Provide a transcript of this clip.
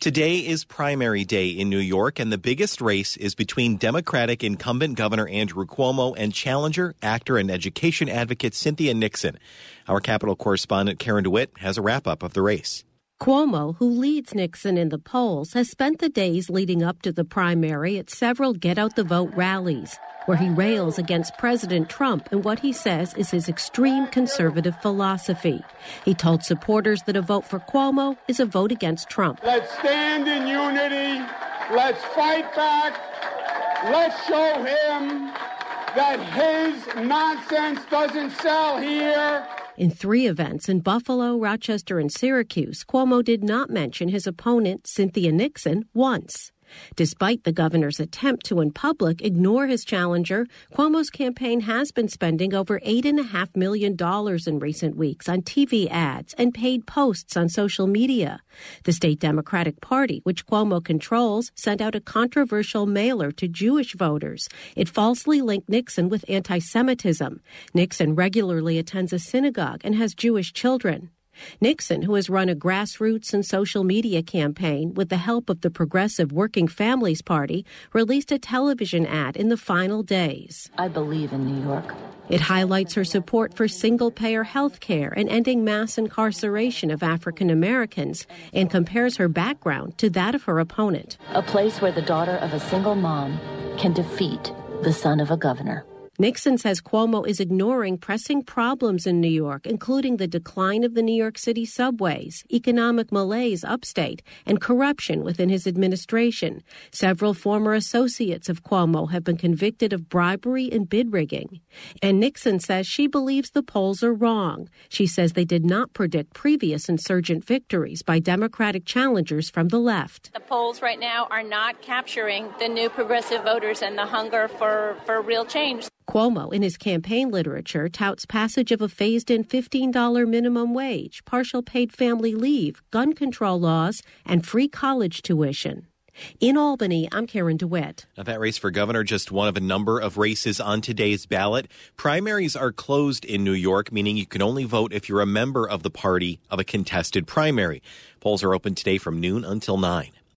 Today is primary day in New York, and the biggest race is between Democratic incumbent Governor Andrew Cuomo and challenger, actor, and education advocate Cynthia Nixon. Our Capitol correspondent Karen DeWitt has a wrap-up of the race. Cuomo, who leads Nixon in the polls, has spent the days leading up to the primary at several get-out-the-vote rallies, where he rails against President Trump and what he says is his extreme conservative philosophy. He told supporters that a vote for Cuomo is a vote against Trump. Let's stand in unity. Let's fight back. Let's show him that his nonsense doesn't sell here. In 3 events in Buffalo, Rochester, and Syracuse, Cuomo did not mention his opponent, Cynthia Nixon, once. Despite the governor's attempt to, in public, ignore his challenger, Cuomo's campaign has been spending over $8.5 million in recent weeks on TV ads and paid posts on social media. The state Democratic Party, which Cuomo controls, sent out a controversial mailer to Jewish voters. It falsely linked Nixon with anti-Semitism. Nixon regularly attends a synagogue and has Jewish children. Nixon, who has run a grassroots and social media campaign with the help of the Progressive Working Families Party, released a television ad in the final days. I believe in New York. It highlights her support for single-payer health care and ending mass incarceration of African Americans and compares her background to that of her opponent. A place where the daughter of a single mom can defeat the son of a governor. Nixon says Cuomo is ignoring pressing problems in New York, including the decline of the New York City subways, economic malaise upstate, and corruption within his administration. Several former associates of Cuomo have been convicted of bribery and bid rigging. And Nixon says she believes the polls are wrong. She says they did not predict previous insurgent victories by Democratic challengers from the left. The polls right now are not capturing the new progressive voters and the hunger for real change. Cuomo, in his campaign literature, touts passage of a phased-in $15 minimum wage, partial paid family leave, gun control laws, and free college tuition. In Albany, I'm Karen DeWitt. Now, that race for governor, just one of a number of races on today's ballot. Primaries are closed in New York, meaning you can only vote if you're a member of the party of a contested primary. Polls are open today from noon until 9.